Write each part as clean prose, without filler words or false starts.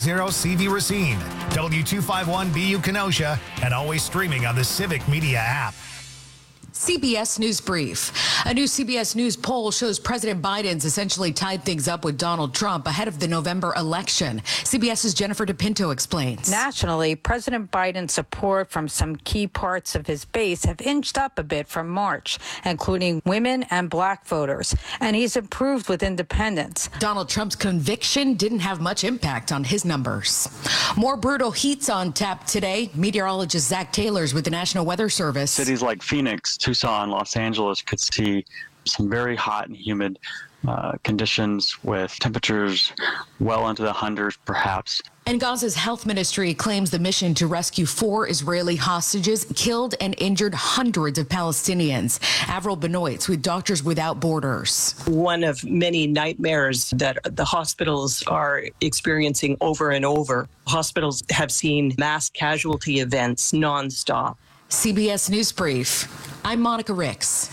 CV Racine, W251BU Kenosha, and always streaming on the Civic Media app. CBS News Brief. A new CBS News poll shows President Biden's essentially tied things up with Donald Trump ahead of the November election. CBS's Jennifer DePinto explains. Nationally, President Biden's support from some key parts of his base have inched up a bit from March, including women and black voters, and he's improved with independents. Donald Trump's conviction didn't have much impact on his numbers. More brutal heat's on tap today. Meteorologist Zach Taylor's with the National Weather Service. Cities like Phoenix, Tucson, Los Angeles could see some very hot and humid conditions with temperatures well into the hundreds, perhaps. And Gaza's health ministry claims the mission to rescue 4 Israeli hostages killed and injured hundreds of Palestinians. Avril Benoit with Doctors Without Borders. One of many nightmares that the hospitals are experiencing over and over. Hospitals have seen mass casualty events nonstop. CBS News Brief. I'm Monica Ricks.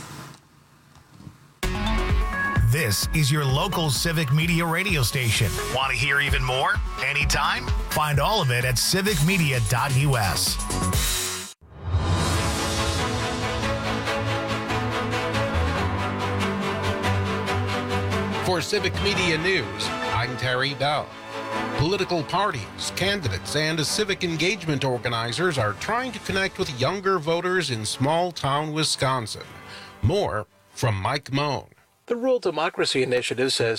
This is your local Civic Media radio station. Want to hear even more? Anytime? Find all of it at civicmedia.us. For Civic Media News, I'm Terry Bell. Political parties, candidates, and civic engagement organizers are trying to connect with younger voters in small-town Wisconsin. More from Mike Moan. The Rural Democracy Initiative says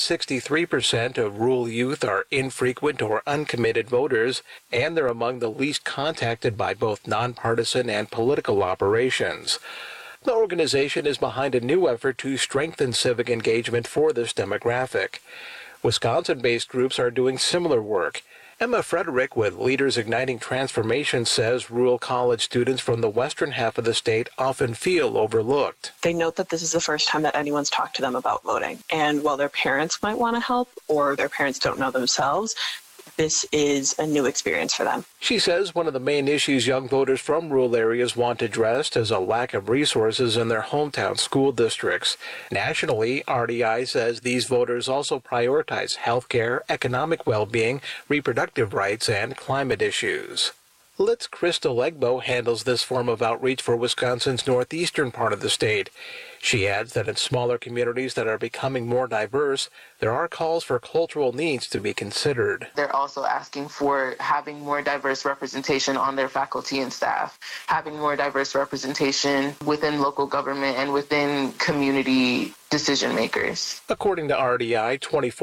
63% of rural youth are infrequent or uncommitted voters, and they're among the least contacted by both nonpartisan and political operations. The organization is behind a new effort to strengthen civic engagement for this demographic. Wisconsin-based groups are doing similar work. Emma Frederick with Leaders Igniting Transformation says rural college students from the western half of the state often feel overlooked. They note that this is the first time that anyone's talked to them about voting. And while their parents might want to help or their parents don't know themselves, this is a new experience for them. She says one of the main issues young voters from rural areas want addressed is a lack of resources in their hometown school districts. Nationally, RDI says these voters also prioritize health care, economic well-being, reproductive rights, and climate issues. Litz Crystal Egbo handles this form of outreach for Wisconsin's northeastern part of the state. She adds that in smaller communities that are becoming more diverse, there are calls for cultural needs to be considered. They're also asking for having more diverse representation on their faculty and staff, having more diverse representation within local government and within community decision makers. According to RDI,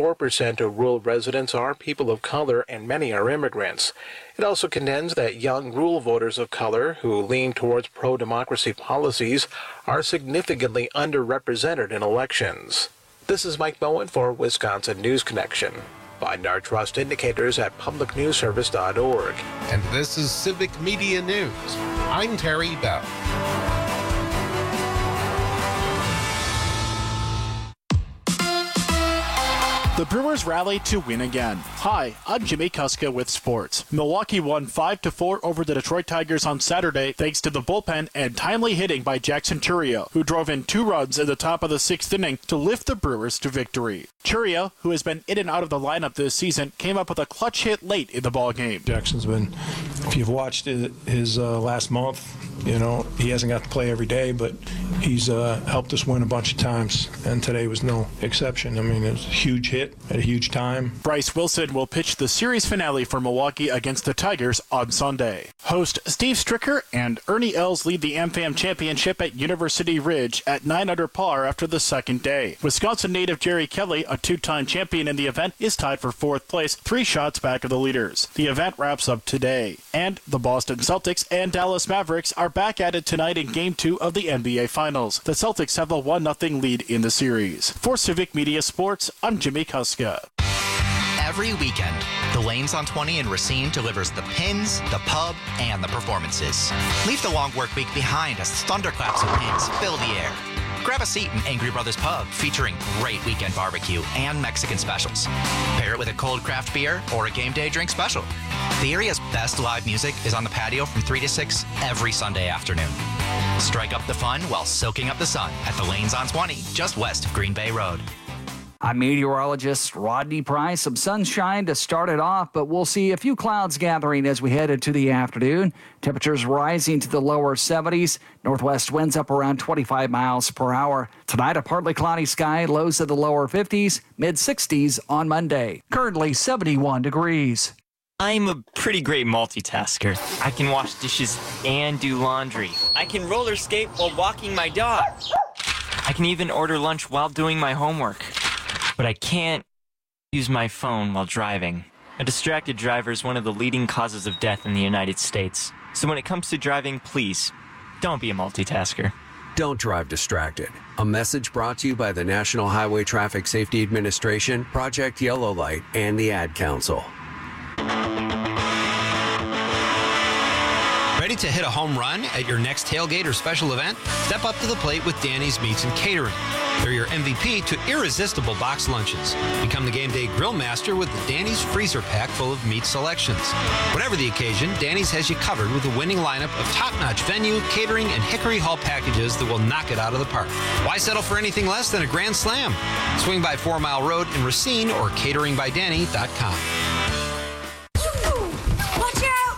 24% of rural residents are people of color and many are immigrants. It also contends that young rural voters of color who lean towards pro-democracy policies are significantly underrepresented in elections. This is Mike Bowen for Wisconsin News Connection. Find our trust indicators at publicnewsservice.org. And this is Civic Media News. I'm Terry Bell. The Brewers rallied to win again. Hi, I'm Jimmy Kuska with sports. Milwaukee won 5-4 over the Detroit Tigers on Saturday thanks to the bullpen and timely hitting by Jackson Chourio, who drove in 2 runs in the top of the 6th inning to lift the Brewers to victory. Chourio, who has been in and out of the lineup this season, came up with a clutch hit late in the ballgame. Jackson's been, if you've watched his last month, he hasn't got to play every day, but he's helped us win a bunch of times, and today was no exception. I mean, it was a huge hit at a huge time. Bryce Wilson will pitch the series finale for Milwaukee against the Tigers on Sunday. Host Steve Stricker and Ernie Els lead the AmFam Championship at University Ridge at 9 under par after the second day. Wisconsin native Jerry Kelly, a 2-time champion in the event, is tied for 4th place, 3 shots back of the leaders. The event wraps up today. And the Boston Celtics and Dallas Mavericks are back at it tonight in Game 2 of the NBA Finals. The Celtics have a 1-0 lead in the series. For Civic Media Sports, I'm Jimmy Kuska. Every weekend, the Lanes on 20 in Racine delivers the pins, the pub, and the performances. Leave the long work week behind as thunderclaps of pins fill the air. Grab a seat in Angry Brothers Pub, featuring great weekend barbecue and Mexican specials. Pair it with a cold craft beer or a game day drink special. The area's best live music is on the patio from 3 to 6 every Sunday afternoon. Strike up the fun while soaking up the sun at the Lanes on 20, just west of Green Bay Road. I'm meteorologist Rodney Price. Some sunshine to start it off, but we'll see a few clouds gathering as we head into the afternoon. Temperatures rising to the lower 70s. Northwest winds up around 25 miles per hour. Tonight, a partly cloudy sky, lows of the lower 50s, mid-60s on Monday. Currently 71 degrees. I'm a pretty great multitasker. I can wash dishes and do laundry. I can roller skate while walking my dog. I can even order lunch while doing my homework. But I can't use my phone while driving. A distracted driver is one of the leading causes of death in the United States. So when it comes to driving, please, don't be a multitasker. Don't drive distracted. A message brought to you by the National Highway Traffic Safety Administration, Project Yellow Light, and the Ad Council. Ready to hit a home run at your next tailgate or special event? Step up to the plate with Danny's Meats and Catering. They're your MVP to irresistible box lunches. Become the game day grill master with the Danny's freezer pack full of meat selections. Whatever the occasion, Danny's has you covered with a winning lineup of top-notch venue, catering, and Hickory Hall packages that will knock it out of the park. Why settle for anything less than a grand slam? Swing by 4 Mile Road in Racine or cateringbydanny.com. Watch out!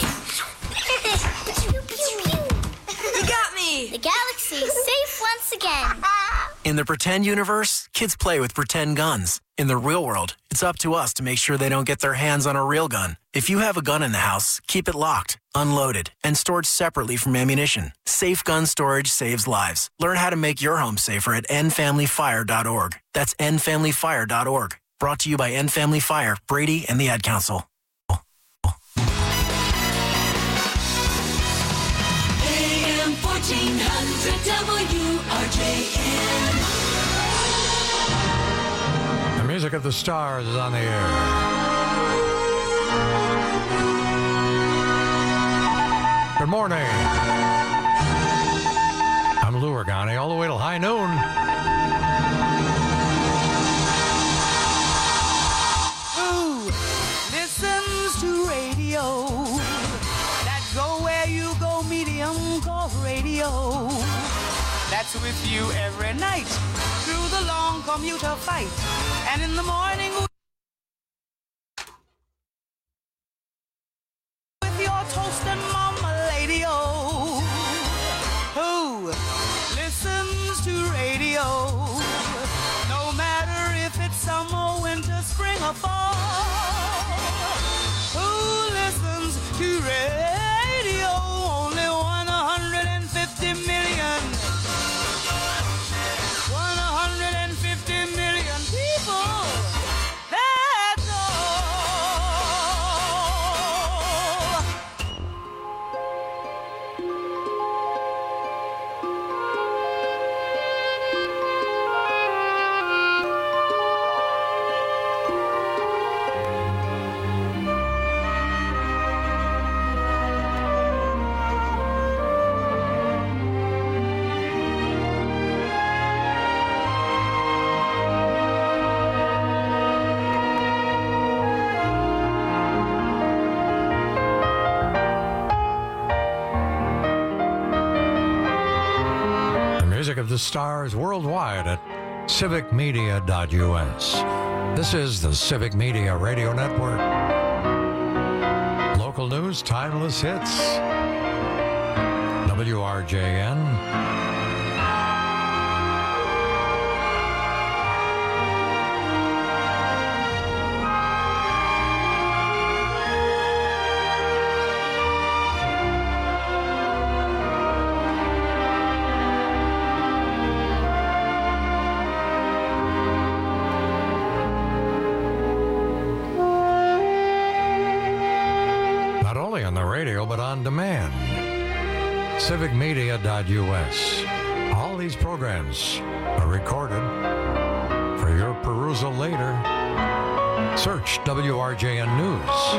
You got me! The galaxy is safe once again. In the pretend universe, kids play with pretend guns. In the real world, it's up to us to make sure they don't get their hands on a real gun. If you have a gun in the house, keep it locked, unloaded, and stored separately from ammunition. Safe gun storage saves lives. Learn how to make your home safer at endfamilyfire.org. That's endfamilyfire.org. Brought to you by End Family Fire, Brady, and the Ad Council. AM 1400 WRJN. The music of the stars is on the air. Good morning. I'm Lou Ragani, all the way till high noon. Who listens to radio? That go where you go, medium called radio. That's with you every night through the long commuter fight, and in the morning with your toast and mama lady-o. Who listens to radio? No matter if it's summer, winter, spring, or fall. Who listens to radio? Only 150 million. 150 million people. That's all. Music of the stars worldwide at civicmedia.us. This is the Civic Media Radio Network. Local news, timeless hits. WRJN. But on demand. Civicmedia.us. All these programs are recorded for your perusal later. Search WRJN News.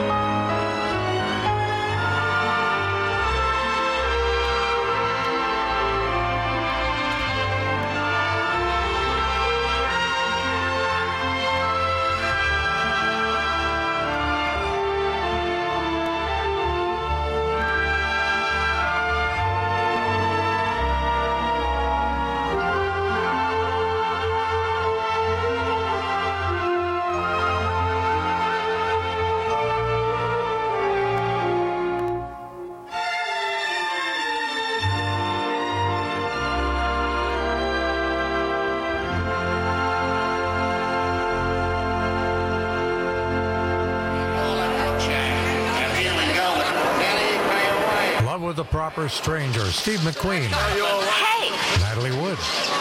with the proper stranger, Steve McQueen. Hey! Natalie Wood.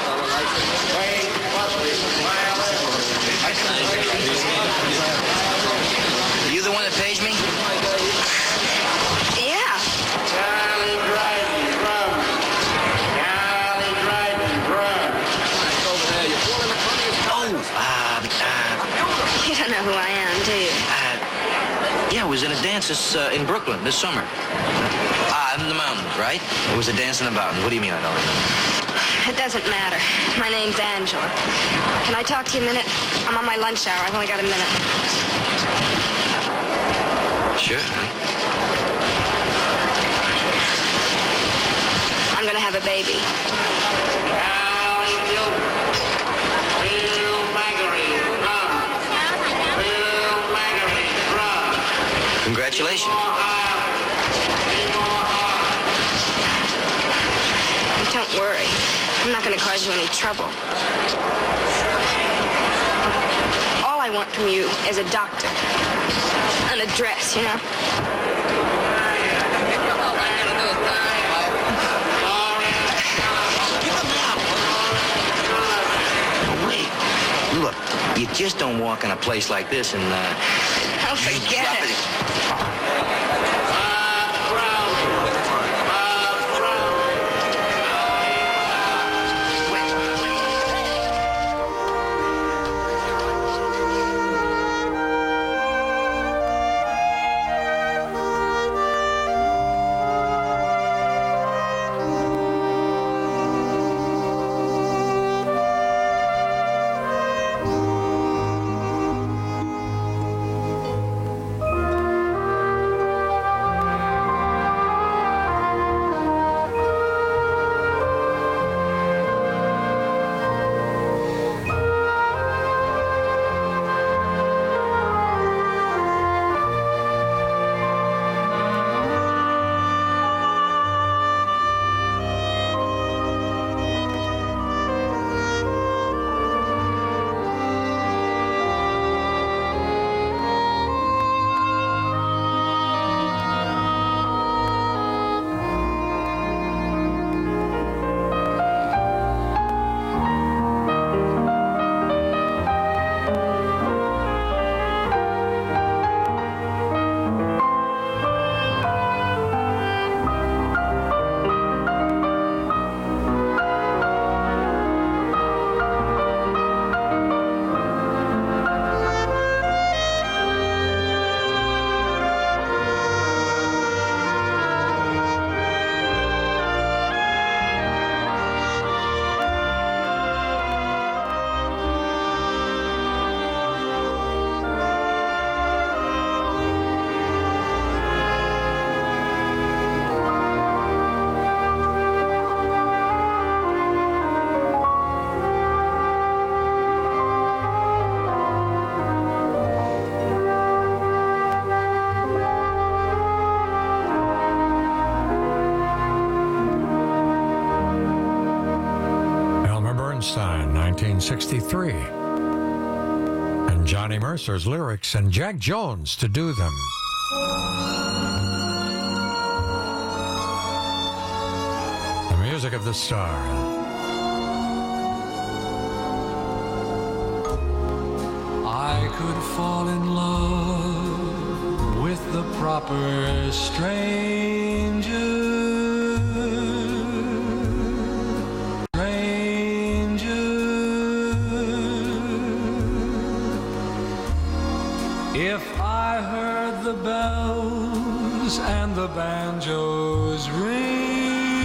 Are you the one that pays me? Yeah. You don't know who I am, do you? Yeah, I was in a dance in Brooklyn this summer. In the mountains, right? It was a dance in the mountains. What do you mean I don't remember? It doesn't matter. My name's Angela. Can I talk to you a minute? I'm on my lunch hour. I've only got a minute. Sure. I'm gonna have a baby. Congratulations. Don't worry. I'm not gonna cause you any trouble. All I want from you is a doctor. An address, you know? Look, you just don't walk in a place like this and, Oh, forget it. Bernstein, 1963. And Johnny Mercer's lyrics and Jack Jones to do them. The music of the stars. I could fall in love with the proper stranger. If I heard the bells and the banjos ring,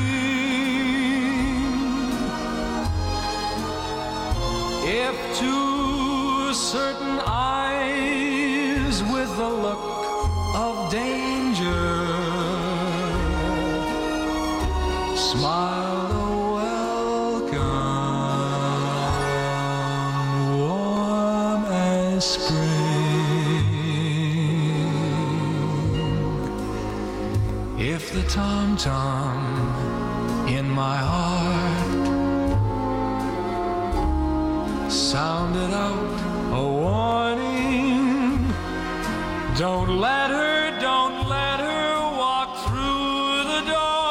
if to certain eyes with the look of danger smiled a welcome warm as spring. If the tom-tom in my heart sounded out a warning, don't let her walk through the door.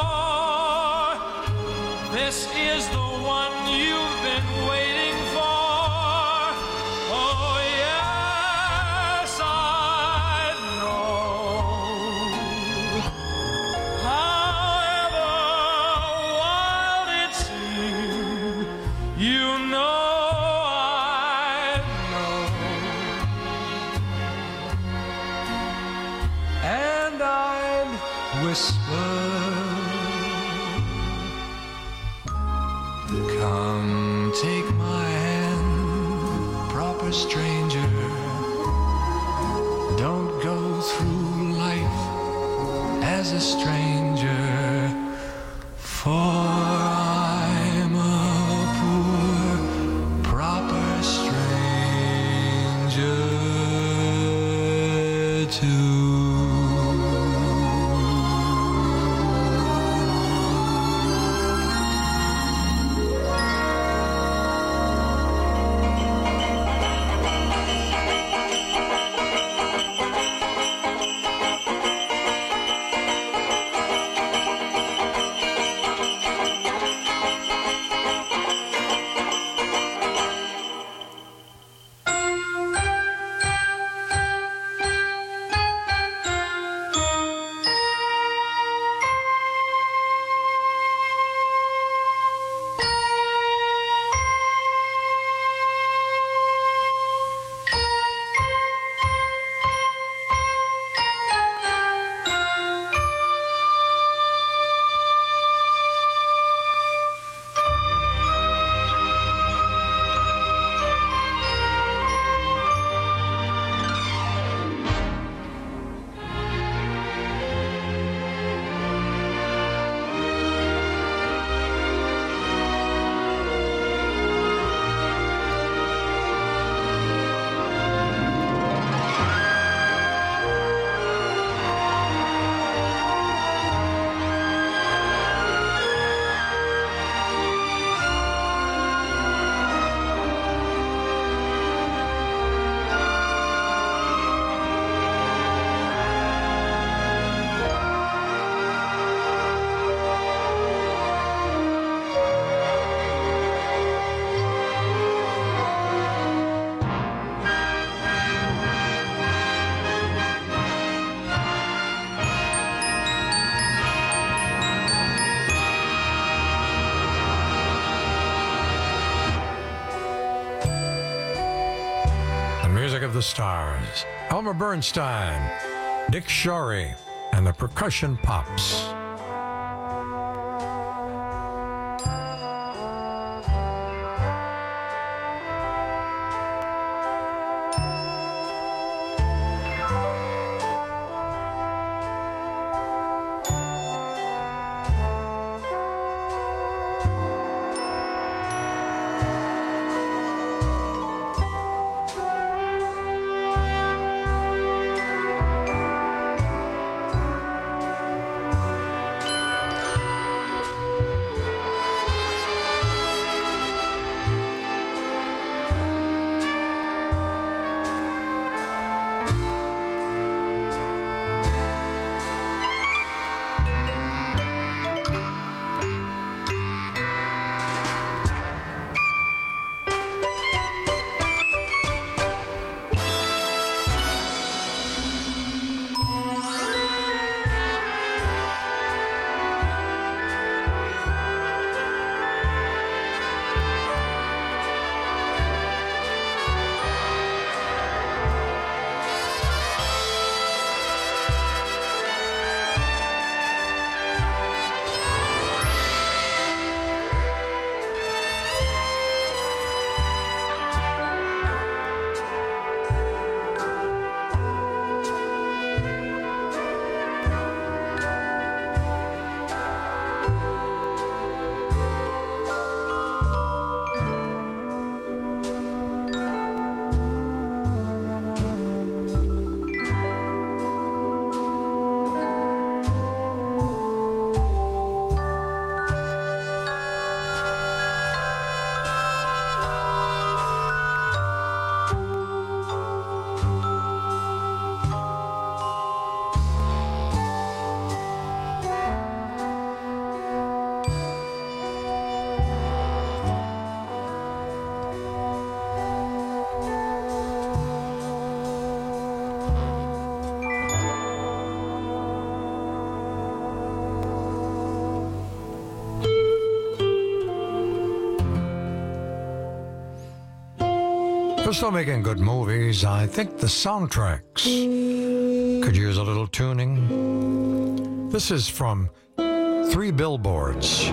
whisper. Come take my hand, proper stranger. Don't go through life as a stranger, for I'm a poor, proper stranger too. Music of the Stars, Elmer Bernstein, Dick Shorey, and the Percussion Pops. For still making good movies, I think the soundtracks Could use a little tuning. This is from 3 Billboards.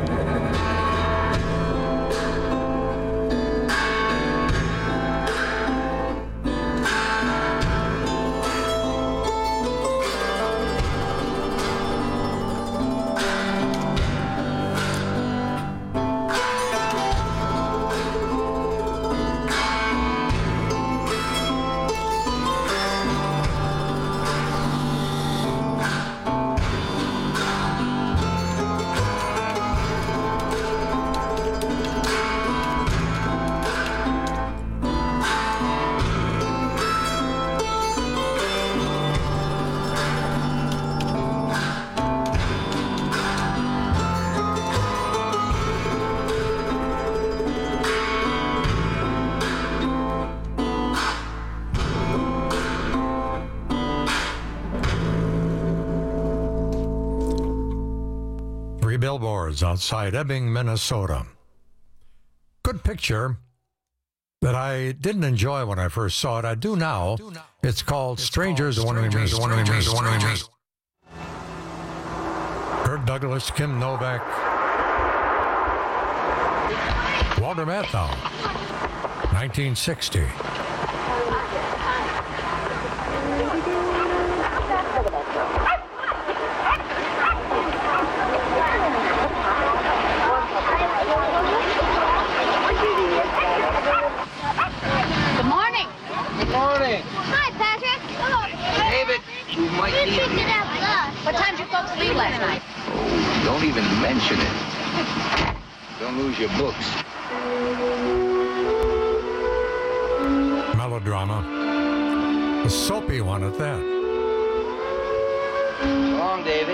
Billboards outside Ebbing, Minnesota. Good picture that I didn't enjoy when I first saw it. I do now. It's called Strangers, the one we meet. Kirk Douglas, Kim Novak, Walter Matthau, 1960. What time did you folks leave last night? Oh, don't even mention it. Don't lose your books. Melodrama. A soapy one at that. So long, David.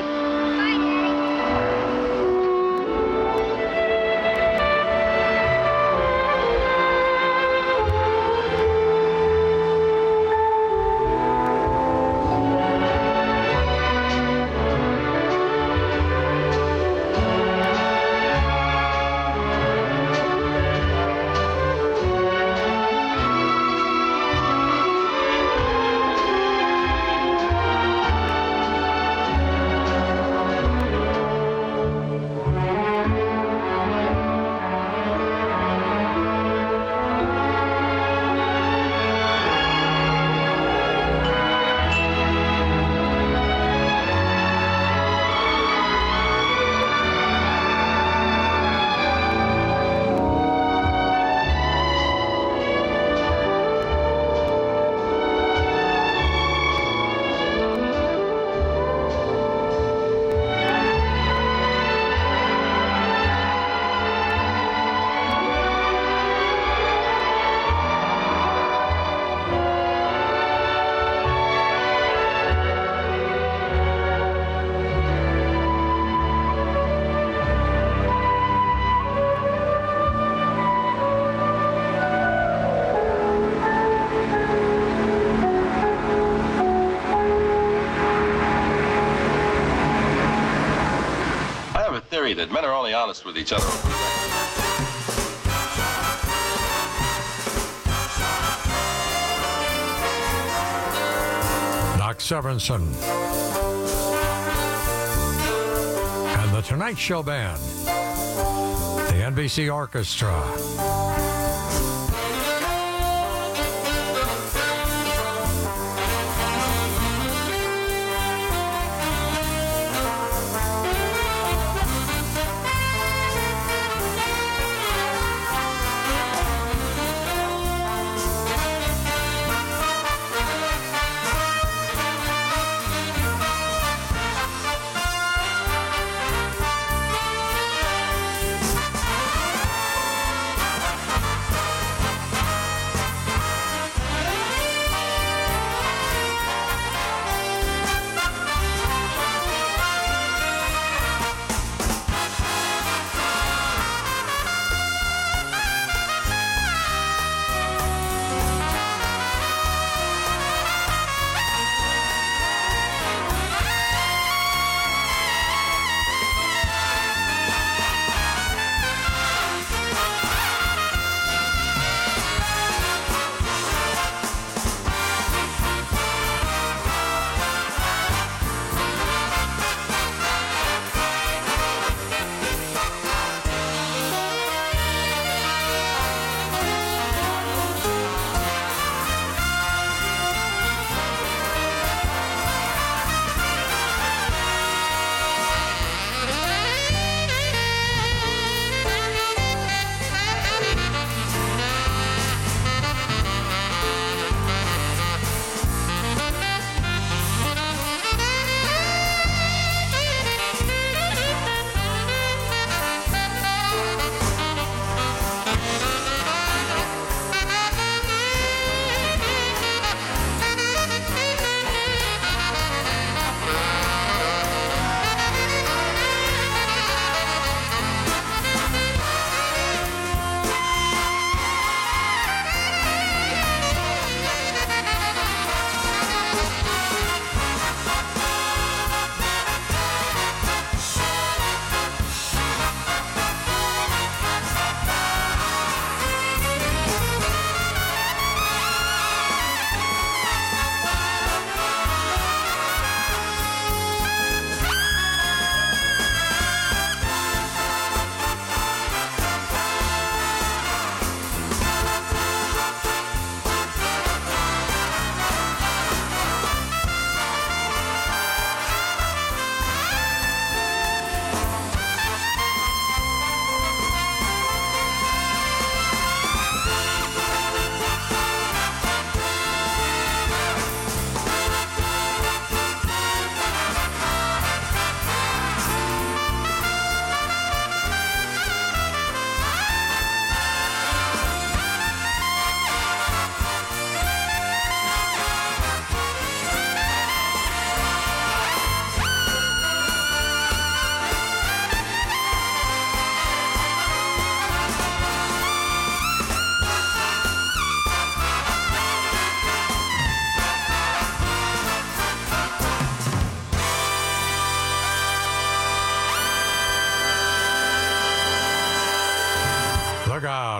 That men are only honest with each other. Doc Severinsen and the Tonight Show Band, the NBC Orchestra.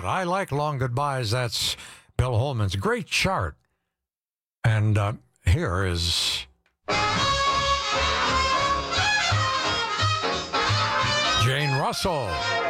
I like Long Goodbyes. That's Bill Holman's great chart. And here is Jane Russell.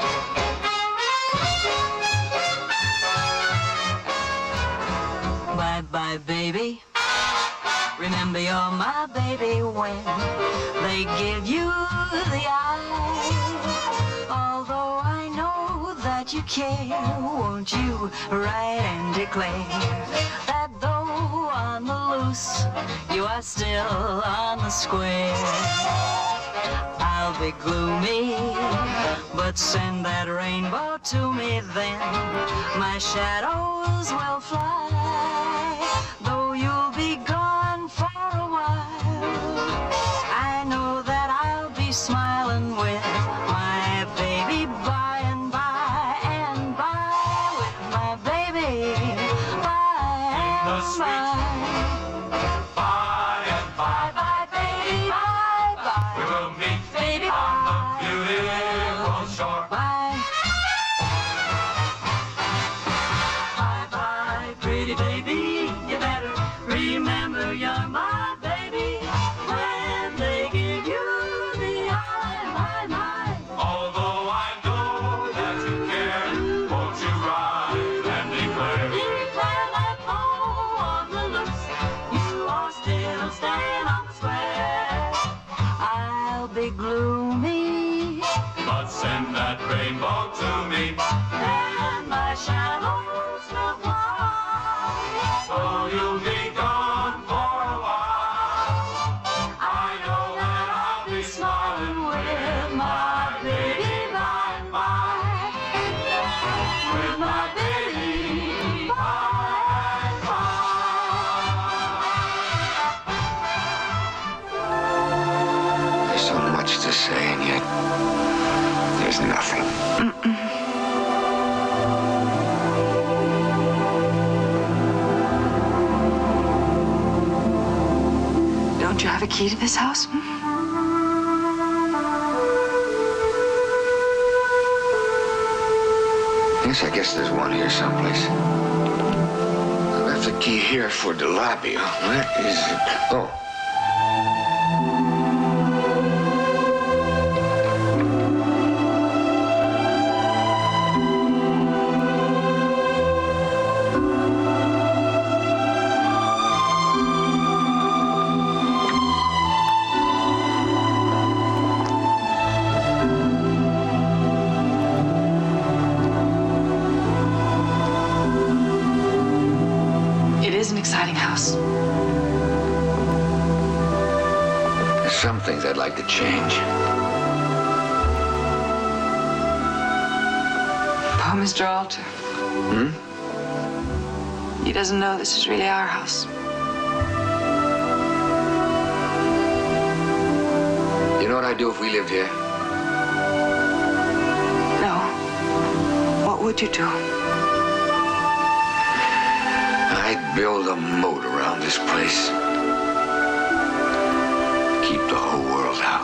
Bye-bye, baby. Remember you're my baby when they give you the eye. Although I know that you care, won't you write and declare that though on the loose, you are still on the square. I'll be gloomy, but send that rainbow to me then. My shadows will fly, though you'll be gone for a while. I know that I'll be smiling with my baby by and by, and by with my baby by and by. Bye and bye. Bye, baby, bye, bye. We will meet Baby, on the beautiful shore. Bye. Bye-bye, pretty baby. You better remember you're my baby when they give you the eye, my. Although I know that you care, won't you ride and declare? Declare that though on the loose, you are still staying on the square. I'll be gloomy, But send that rainbow to me, and my shadows will fly. so you'll be gone for a while. I know that I'll be smiling With my baby by and by, with my baby by and There's so much to say, and yet there's nothing. Don't you have a key to this house? Yes, I guess there's one here someplace. I left the key here for the lobby. Where is it? Oh. It is an exciting house. There's some things I'd like to change. Poor Mr. Alter. He doesn't know this is really our house. You know what I'd do if we lived here? No. What would you do? I'd build a moat around this place. Keep the whole world out.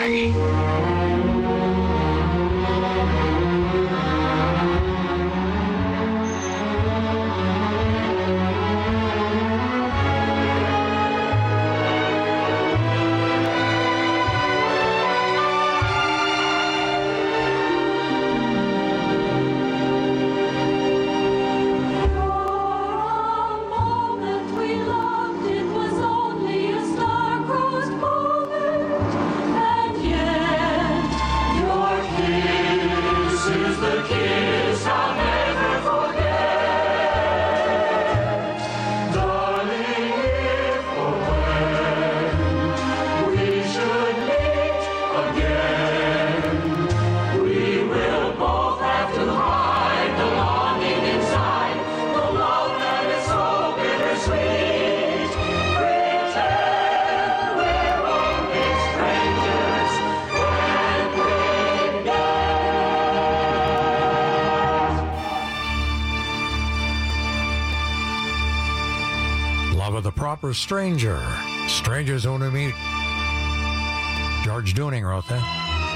Maggie. Proper Stranger. Strangers Only Meet. George Dooning wrote that.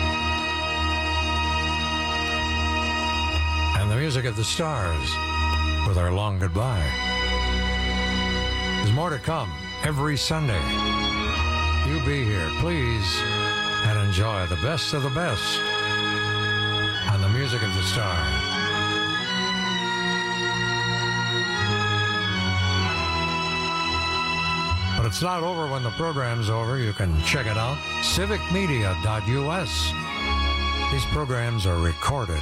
And the music of the Stars with our Long Goodbye. There's more to come every Sunday. You be here, please, and enjoy the best of the best on the music of the Stars. But it's not over when the program's over. You can check it out. civicmedia.us. These programs are recorded.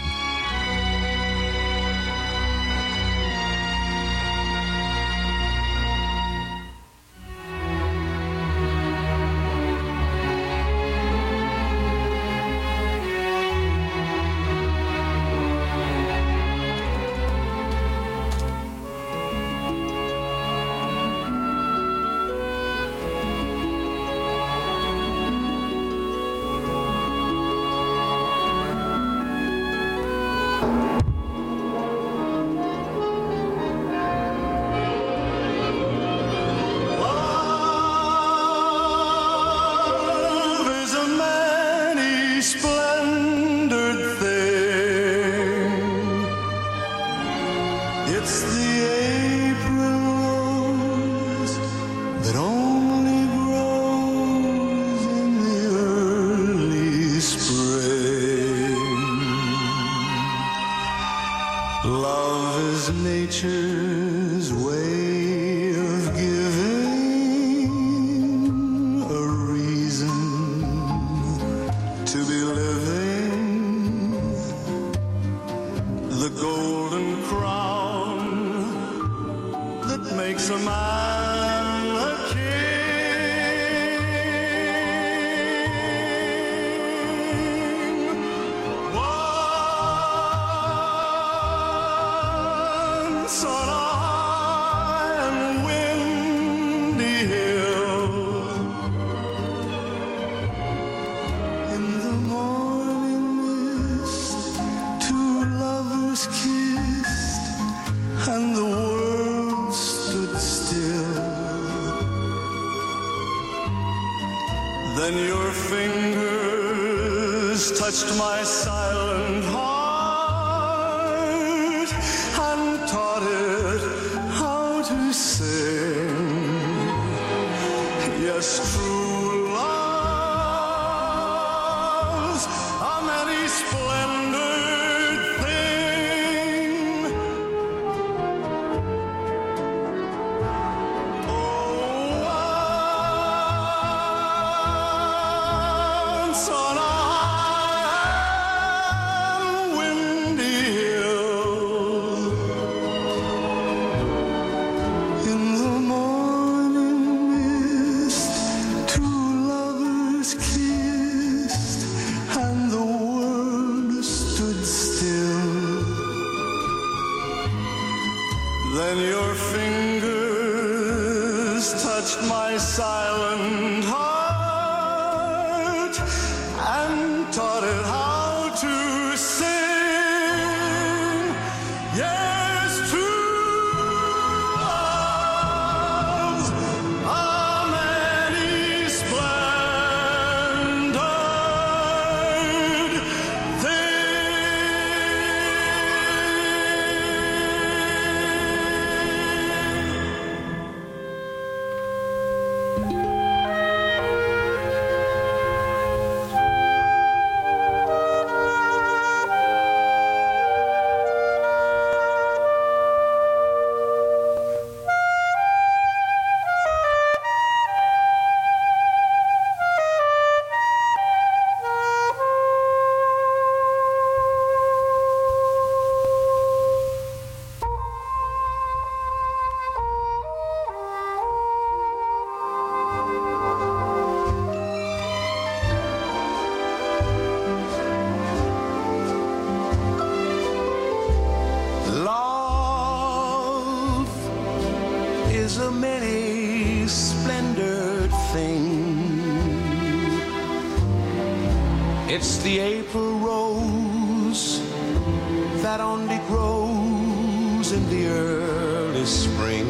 It's the April rose that only grows in the early spring.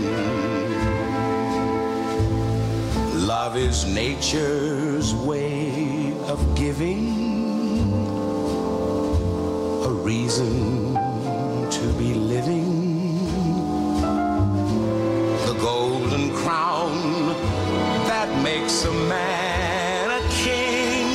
Love is nature's way of giving a reason to be living. The golden crown that makes a man a king.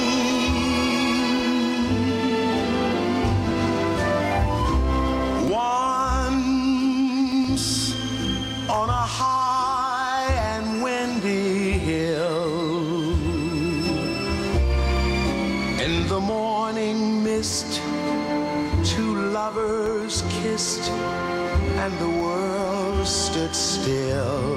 Once on a high and windy hill, in the morning mist, two lovers kissed and the world stood still.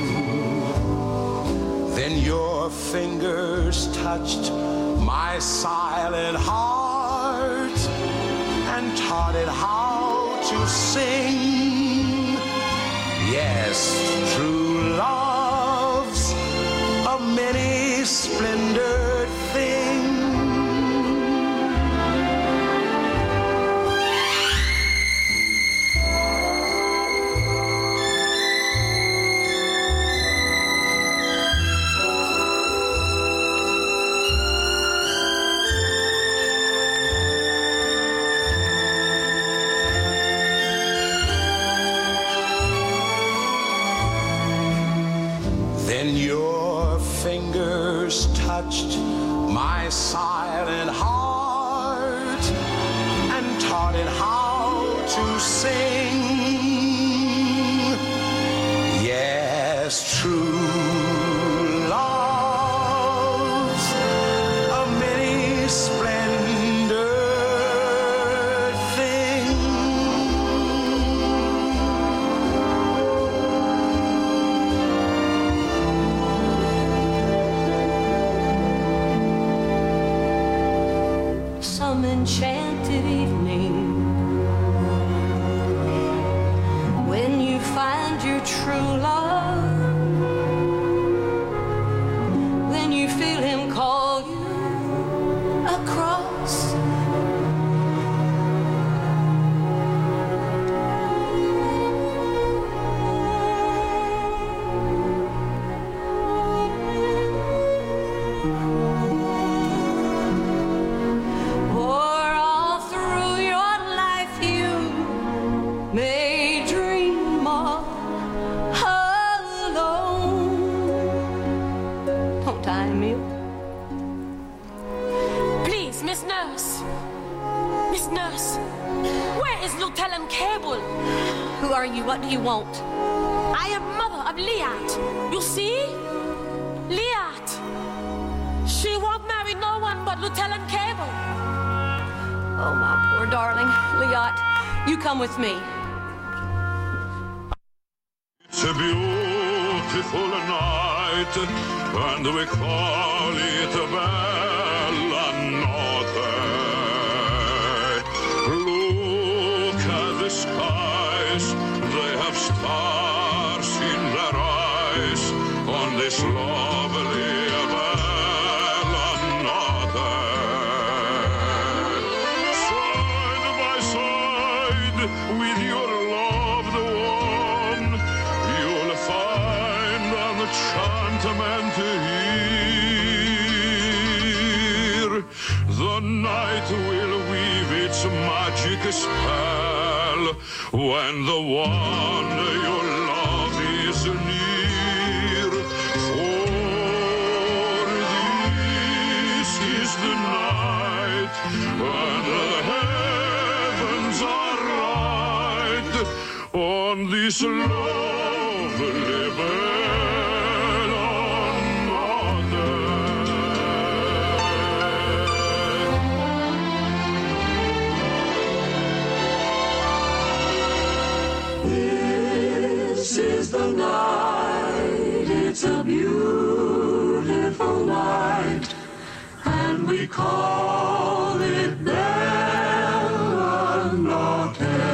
Then your fingers touched my silent heart and taught it how to sing. Yes, true love's a many-splendored thing. Then your fingers touched my silent heart and taught it how to sing. Yes, true love's a many-splendored thing. Some enchanted evening, when you find your true love, then you feel him call you across. Or all through your life you may dream of alone. Don't tie me. Please, Miss Nurse. Miss Nurse, where is Lieutenant Cable? Who are you? What do you want? I am mother of Liat. You see? Liat. She won't marry no one but Lieutenant Cable. Oh, my poor darling. Liat, you come with me. It's a beautiful night, and we call it a bella notte. Look at the skies, they have stars in their eyes on this lovely bella notte. Side by side with your loved one, you'll find an enchantment here. The night will weave its magic spell when the one you love is near. For this is the night when the heavens are right on this lovely bella notte. This is the night, it's a beautiful night, and we call it Bella Notte.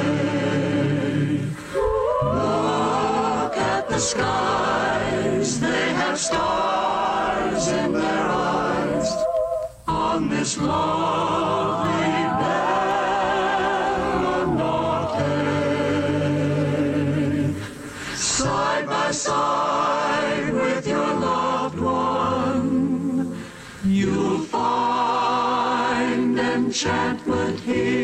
Look at the skies, they have stars in their eyes. On on this lovely Bellanotte. Side by side with your loved one, you'll find enchantment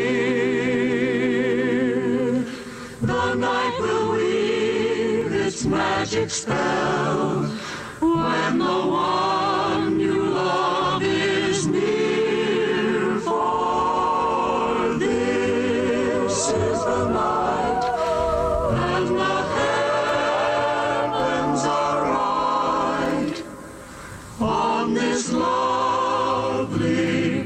here. The night will weave its magic spell when the one you love is near. For this is the night, and the heavens are right on this lovely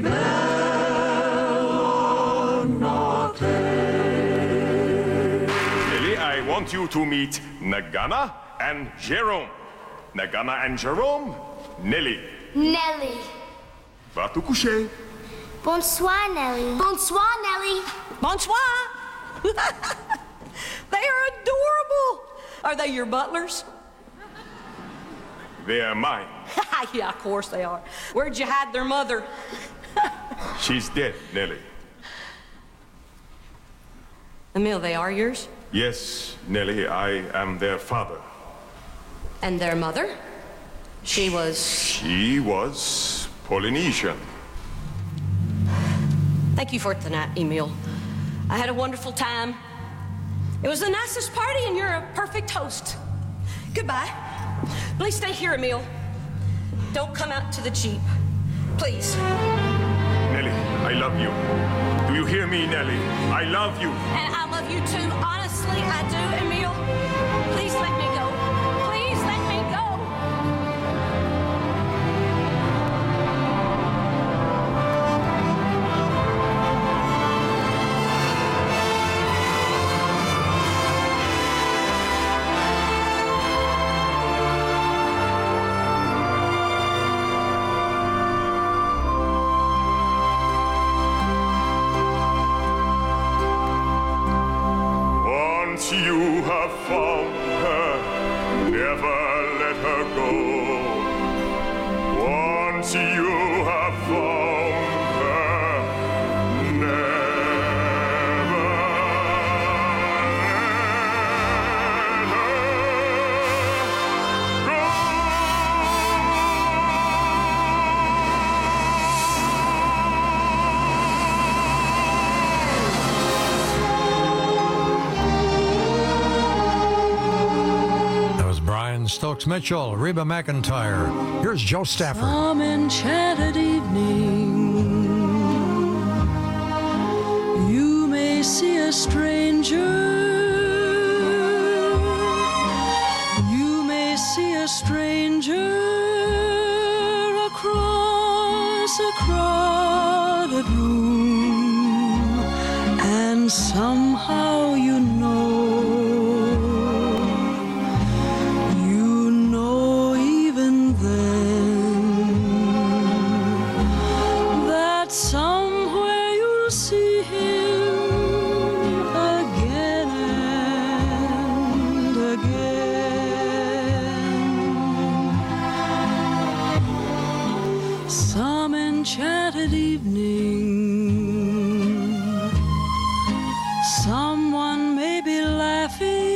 Bellanotte. Lily, I want you to meet Nagana and Jerome. Nagana and Jerome, Nelly. Nelly. Va te coucher. Bonsoir, Nelly. Bonsoir, Nelly. Bonsoir. They are adorable. Are they your butlers? They are mine. Yeah, of course they are. Where'd you hide their mother? She's dead, Nelly. Emil, they are yours? Yes, Nelly, I am their father. And their mother? She was Polynesian. Thank you for tonight, Emil. I had a wonderful time. It was the nicest party, and you're a perfect host. Goodbye. Please stay here, Emil. Don't come out to the Jeep. Please. Nelly, I love you. Do you hear me, Nelly? I love you. And I love you too. Honestly, I do, Emil. Please let me go. Please let me go. Once you have found her, never let her go. Once you have found her, never let her Brian Stokes Mitchell, Reba McEntire. Here's Joe Stafford. Some enchanted evening, you may see a stranger. You may see a stranger across a crowded room, and somehow you know even then that somewhere you'll see him again and again. Some enchanted evening, someone may be laughing.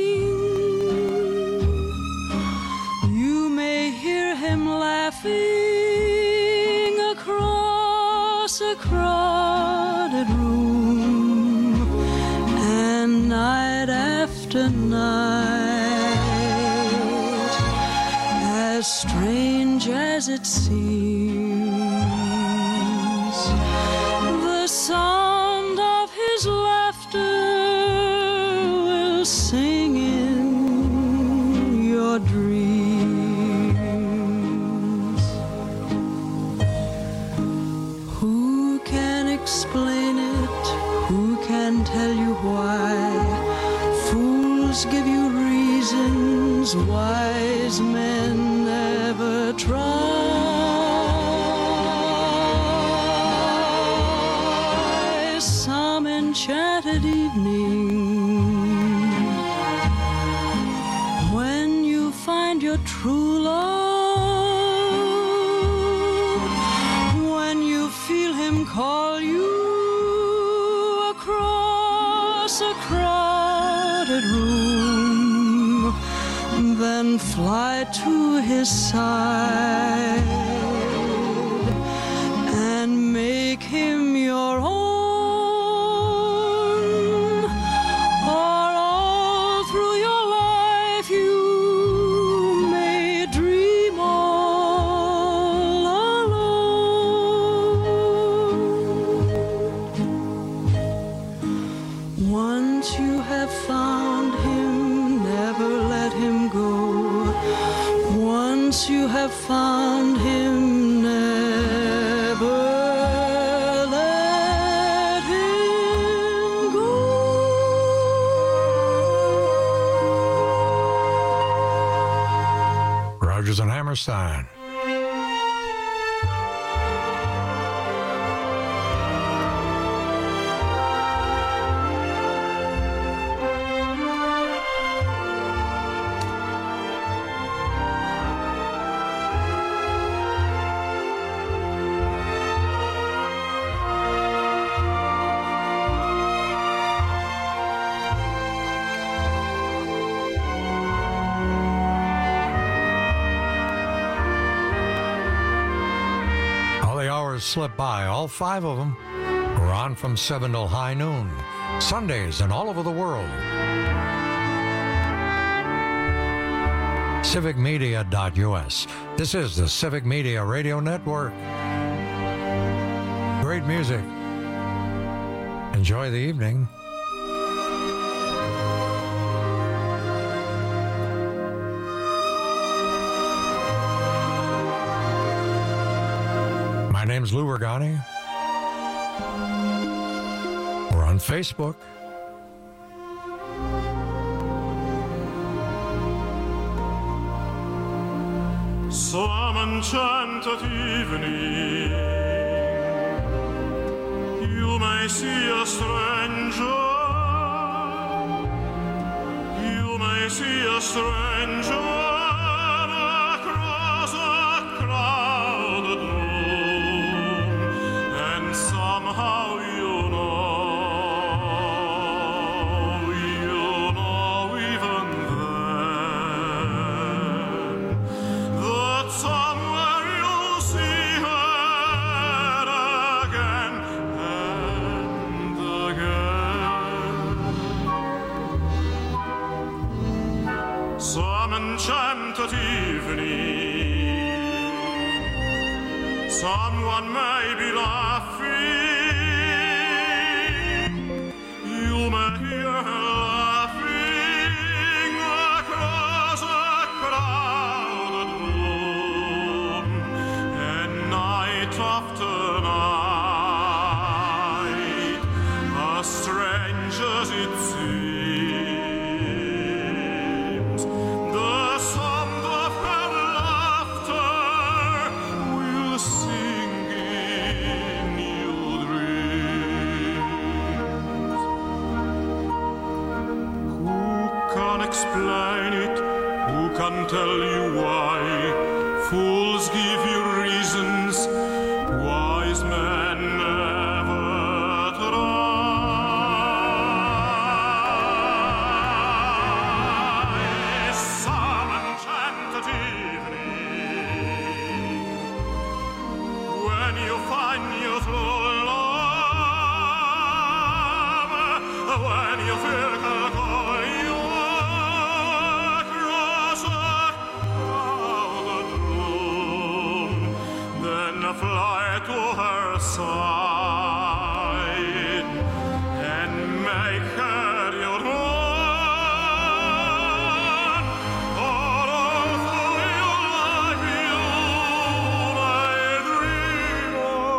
Laughing across a crowded room, and night after night, as strange as it seems, the sound of his laughter will sing in your dreams. Explain it, who can tell you why? Fools give you reasons, wise men never try. Some enchanted evening, when you find your true love, when you his side and make him your own, or all through your life you may dream all alone. Once you have found him, never let him go. Once you have found him, never let him go. Rodgers and Hammerstein. Slip by. All 5 of them were on from 7 till high noon, Sundays and all over the world. civicmedia.us. This is the Civic Media Radio Network. Great music. Enjoy the evening. My name's Lou Ragani. We're on Facebook. Some enchanted evening, you may see a stranger. You may see a stranger across a crowded room, and somehow you know even then, that somewhere you'll see her again and again. Some enchanted evening, someone may be laughing. You may hear her laughing across a crowded room, and night after night, as strange as it seems, the sound of her laughter will sing in your dreams. Who can explain it? Who can tell you why? Fools give you reasons, wise men never try. Some enchanted evening, when you find your true love, when you feel her call you across a crowded room, then fly to her side and make her your own. All through your life you may dream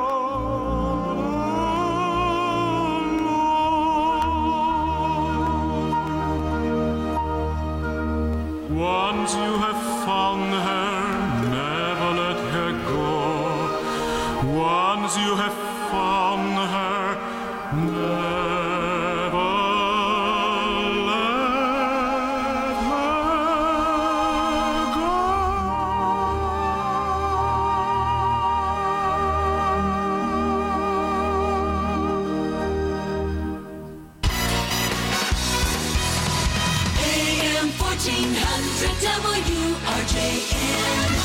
alone. Once you have found her, never let her go. Once you have found her, never let her go. AM 1400 WRJN.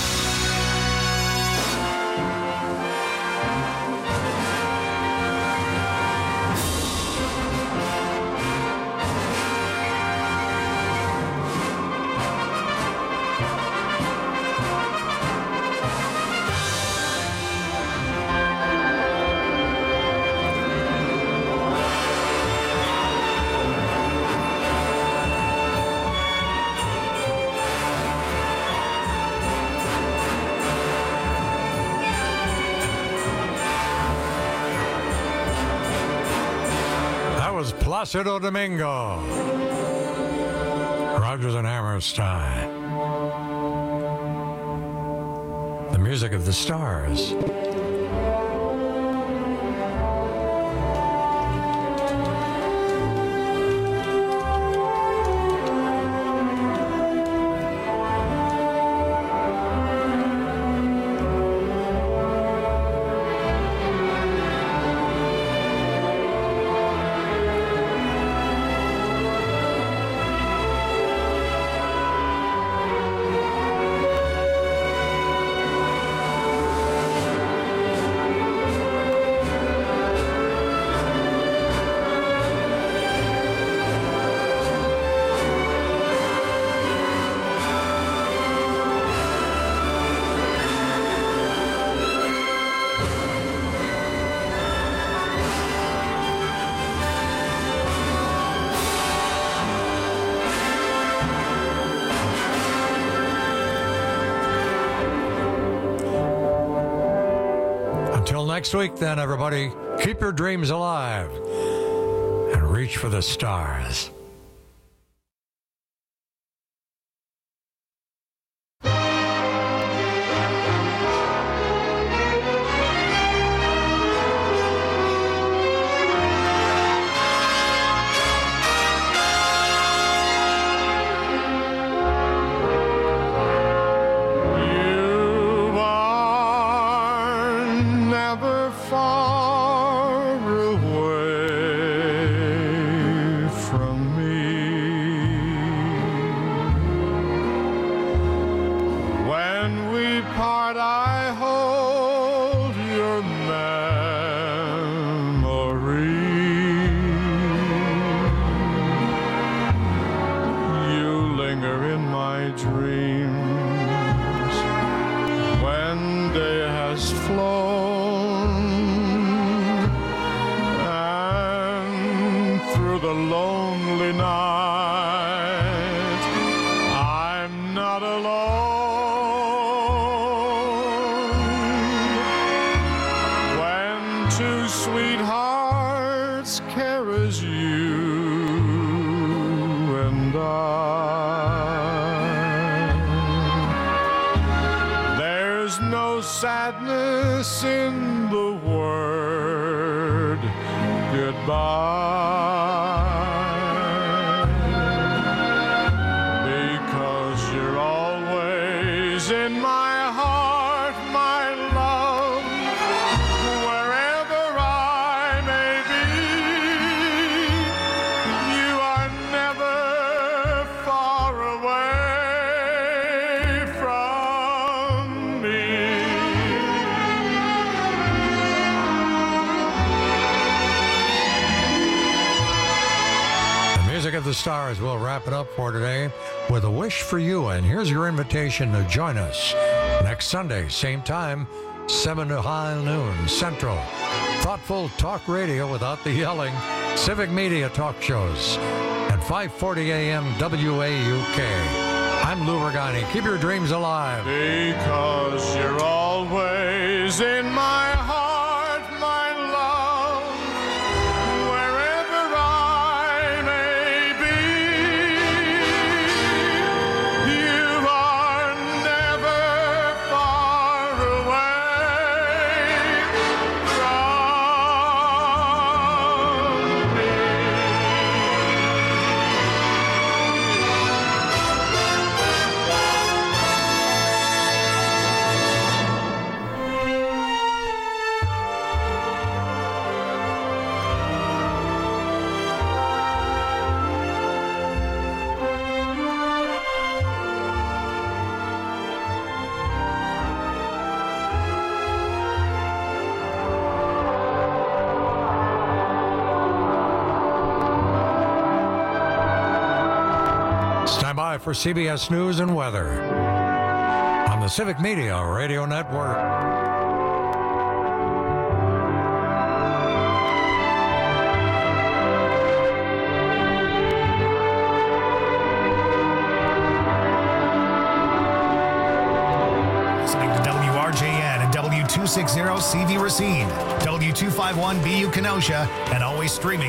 Placido Domingo. Rodgers and Hammerstein. The music of the stars. Until next week, then, everybody, keep your dreams alive and reach for the stars. Sadness in the word goodbye, because you're always in my heart, my love, wherever I may be. You are never far away from me. Of the Stars, we'll wrap it up for today with a wish for you, and here's your invitation to join us next Sunday, same time, 7 to high noon Central. Thoughtful talk radio without the yelling, civic media talk shows at 5:40 a.m. WAUK. I'm Lou Regani. Keep your dreams alive. Because you're always in my heart, my love, wherever I may be. You are never far away from me. Stand by for CBS News and Weather on the Civic Media Radio Network. Listening to WRJN and W260 CV Racine, W251BU Kenosha, and always streaming